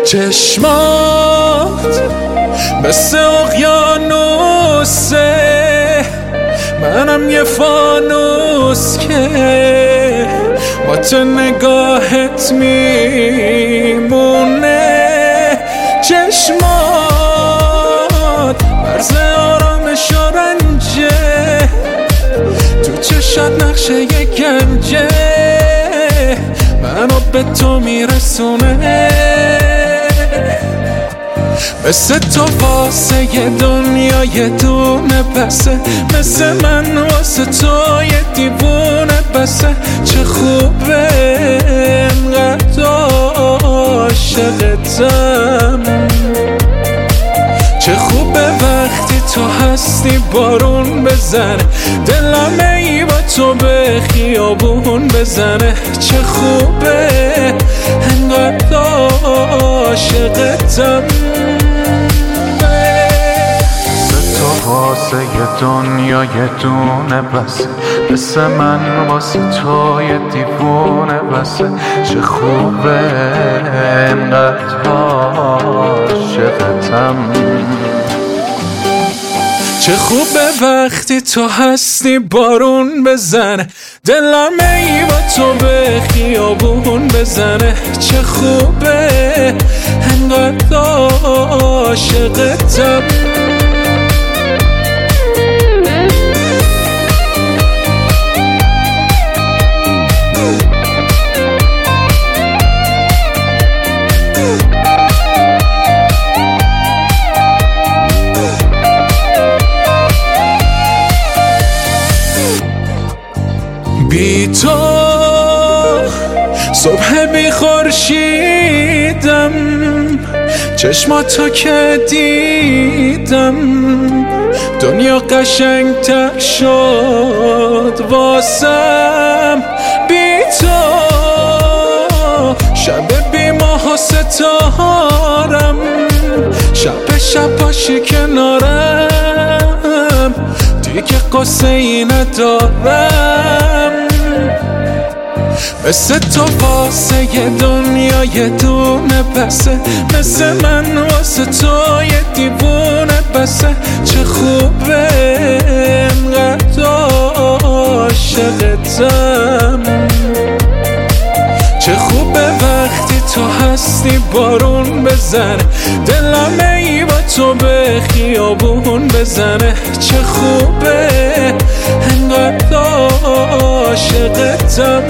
چشمات مثل اقیانوسه، منم یه فانوس که با تو نگاهت میمونه. چشمات مرز آرامش و رنجه، تو چشات نقشه یه گنجه، منو به تو میرسونه. مثل تو واسه یه دنیا یه دونه بسه، مثل من واسه تو یه دیوونه بسه. چه خوبه انقدر عاشقتم، چه خوبه وقتی تو هستی بارون بزنه، دلم ای با تو به خیابون بزنه. چه خوبه انقدر عاشقتم. واسه یه دنیا یه دونه بسه، مثل من واسه تو یه دیوونه بسه. چه خوبه انقدر عاشقتم، چه خوبه وقتی تو هستی بارون بزنه، دلم ای با تو به خیابون بزنه. چه خوبه انقدر عاشقتم. بی تو صبح بی خورشیدم، چشماتو که دیدم دنیا قشنگ‌تر شد واسم. بی تو شب بی ماه و ستارم، شب باشی کنارم، دیگه قصه ای ندارم. مثل تو واسه یه دنیا یه دونه بسه، مثل من واسه تو یه دیوونه بسه. چه خوبه انقدر عاشقتم، چه خوبه وقتی تو هستی بارون بزنه، دلم ای با تو به خیابون بزنه. چه خوبه انقدر عاشقتم.